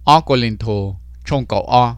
ó có lên thô trong cậu ó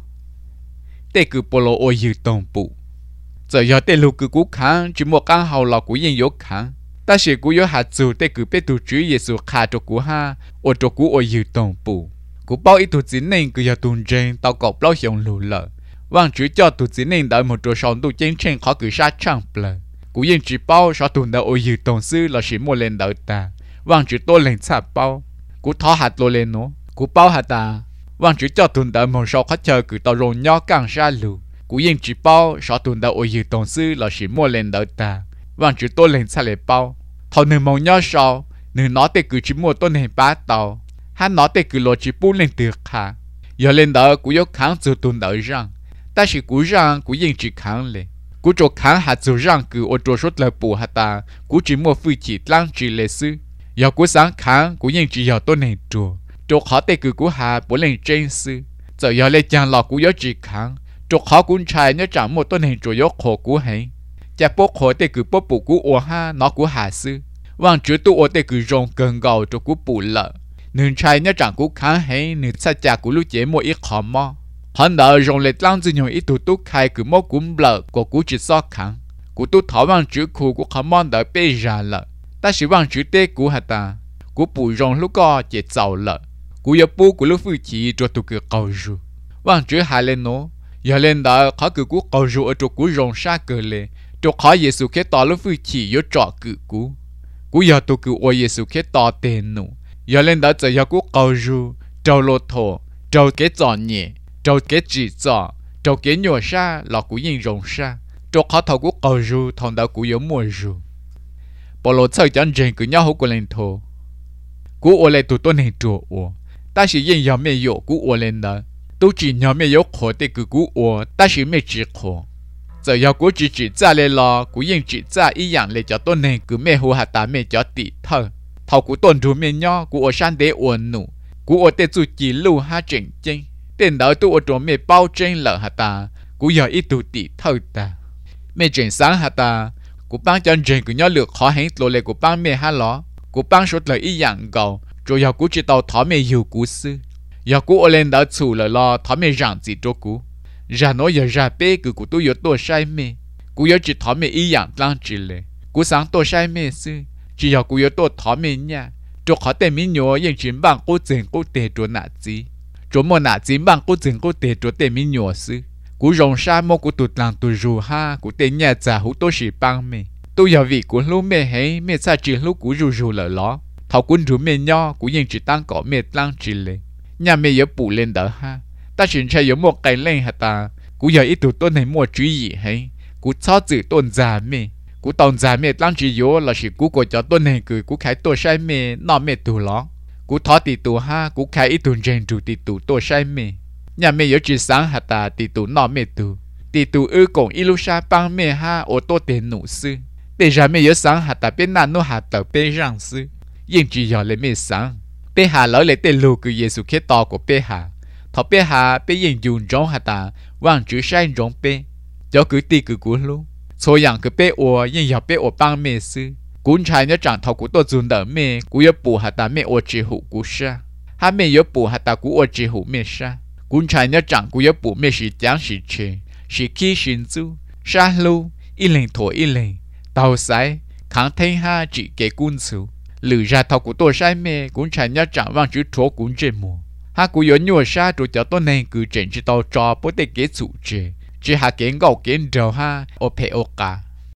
tê cứ bồ lô ôi dư tông bụ giờ giờ tê lù cứ cú kháng chỉ một căn hậu lò cú yên yếu kháng ta sẽ cú yếu hạt dù tê cứ biết tu chữ Giêsu khá cho cú ha ô cho cú ôi dư tông bụ cú bao ít tu chính nên cứ giờ tuần trên tao cọp bao hiểm lù lợ vang chữ cho tu chính nên đợi một chỗ sống tu chiến tranh khó cứ sát chẳng bờ cú yên chỉ bao sao tuần đợi ôi dư tông sư là chỉ mua lên đợi ta vang chữ tôi lên chạp bao cú thọ hạt lô lên nó cú bao hạt ta vang chữ cho tuần đợi một số khách chờ cứ tao rồng nhỏ càng xa lù cú yên chỉ bao sao tuần đợi ôi dư tông sư là chỉ mua lên đợi ta vang chữ tôi lên chạp lên bao thọ nửa màu nhỏ sao nửa nó tê cứ chỉ mua tôi này bá tàu hắn nó tê cứ lo chỉ bu lên từ khá giờ lên đợi cú yếu kháng từ tuần đợi rằng ta chỉ cú rằng cú yên chỉ kháng lên cú cho kháng hạt từ rằng cứ ô tô sốt lời bù hạt ta cú chỉ mua phi chỉ lang chỉ lệ sư giờ cú sáng kháng cú yên chỉ giờ tôi này chùa cho khó tê cứ cú hà bố lên trên sư giờ giờ lên chàng lọ cú yếu chỉ kháng cho khó cú trai nhớ chẳng một tôi này chùa yếu khổ cú hay chả bố khổ tê cứ bố bù cú ô ha nó cú hà sư vang chữ tu ô tê cứ rong cần gầu cho cú bù lợ nương trai nhớ chẳng cú kháng hay nương sa cha cú lúc chế một ít khó mò hắn đợi rong lệ lang dư nhiều ít tu tu khai cứ một cúm lợ của cú chỉ so kháng cú tu thảo vang chữ khu cú khó mò đợi bê ra lợ ta chỉ vang chữ tê cú hạt ta cú bù rong lúc co chế giàu lợ cú yếu bu cú lúc phi chỉ cho tu cứ cầu ru vang chữ hai lên nó giờ lên đợi khó cứ cú cầu ru ở chỗ cú rong sa cờ lệ chỗ khó Giêsu kết tỏ lúc phi chỉ yếu trọ cứ cú giờ tu cứ ôi Giêsu kết tỏ tên nụ giờ lên đợi giờ giờ cú cầu ru trâu lô thổ trâu kế giỏ nhẹ trâu kế chỉ giỏ trâu kế nhỏ sa là cú yên rong sa trâu khó thầu cú cầu ru thằng đợi cú yếu mùa ru bỏ lô chơi chân trên cứ nhau hút của lên thổ cú ôi lên tụ tôi này chùa ủa ta chỉ yên giờ mẹ yếu cú ôi lên đó tôi chỉ nhớ mẹ yếu khổ để cứ cú ủa ta chỉ mẹ chỉ khổ giờ giờ cú chỉ ra lên lo cú yên chỉ ra ý dạng lên cho tôi này cứ mẹ hồ hạt ta mẹ cho tỷ thơ thầu cú tuần thu mẹ nhỏ cú ở san đế uốn nụ cú ở tê chú chỉ lưu ha chỉnh chỉnh tên đó tôi ở chỗ mẹ bao trên lợ hạt ta cú giờ ít tu tỷ thơ ta mẹ chỉnh sáng hạt ta cú băng chân chỉnh cứ nhỏ lược khó hẹn lô lệ cú băng mẹ ha ló cú băng sốt lời ý dạng gầu rồi giờ cú chỉ tàu thỏ mẹ hiểu cú sư giờ cú ở lên đó chủ lời lo thỏ mẹ rằng gì cho cú ra nói giờ ra bê cứ cú tôi yếu tôi sai mẹ cú yếu chỉ thỏ mẹ ý dạng lang chỉ lệ cú sáng tôi sai mẹ sư chỉ giờ cú yếu tôi thỏ mẹ nha cho khó tên mình nhớ yên chính bằng cô tiền cô tề cho nạ gì cho một nạ chính bằng cô tiền cô tề cho tên mình nhớ sư cú rong sa một cú tụt làng tụt rù ha cú tên nhà già hú tôi chỉ bằng mẹ tôi giờ vì cú lúc mẹ hay mẹ sa chỉ lúc cú rù rù lỡ ló thầu cú rù mẹ nho cú yên chỉ tăng cỏ mẹ lang chỉ lệ nhà mẹ yếu bù lên đỡ ha ta chỉ chơi yếu một cái lên hả ta cú giờ ít tụt tôi này mua chú ý hay cú cho chữ tôn già mẹ cú tòng già mẹ lang chỉ yếu là chỉ cú của cho tôi này cười cú khai tôi sai mẹ nọ mẹ tù ló cú thọ tỷ tù ha cú khai ít tù rèn tù tỷ tù tôi sai mẹ nhà mẹ yếu chỉ sáng hả ta tỷ tù nọ mẹ tỷ tù ư cổng ilusha bang mẹ ha ô tô tiền nụ sư bây giờ mẹ yếu sáng hả ta bên nào nó hả tờ bên răng sư yên chỉ giờ lấy mẹ sáng bên hà lỡ lấy tên lù cứ Giêsu kết to của bên hà thọ bên hà bên yên dùng giống hả ta vang chữ sai giống bên cho cứ tỷ cứ cú luôn số dạng cứ bé ủa yên giờ bé ủa bang mẹ sư cuốn trái nhớ chẳng thầu cú tôi dùng đỡ mẹ cú yếu bù hạt ta mẹ ủa chỉ hụ cú sa ha mẹ yếu bù hạt ta cú ủa chỉ hụ mẹ sa cuốn trái nhớ chẳng cú yếu bù mẹ sĩ giảng sĩ chế sĩ khí sinh du sa lu y lệnh thổ y lệnh tàu sái kháng thiên ha chỉ kể cuốn số lử ra thầu cú tôi sai mẹ cuốn trái nhớ chẳng vang chữ thổ cuốn trên mùa ha cú yếu nhua sa rồi cho tôi này cứ trên chỉ tàu trò bố tê kế chủ chế chỉ hạ kiến gạo kiến đầu ha ô phe ô cả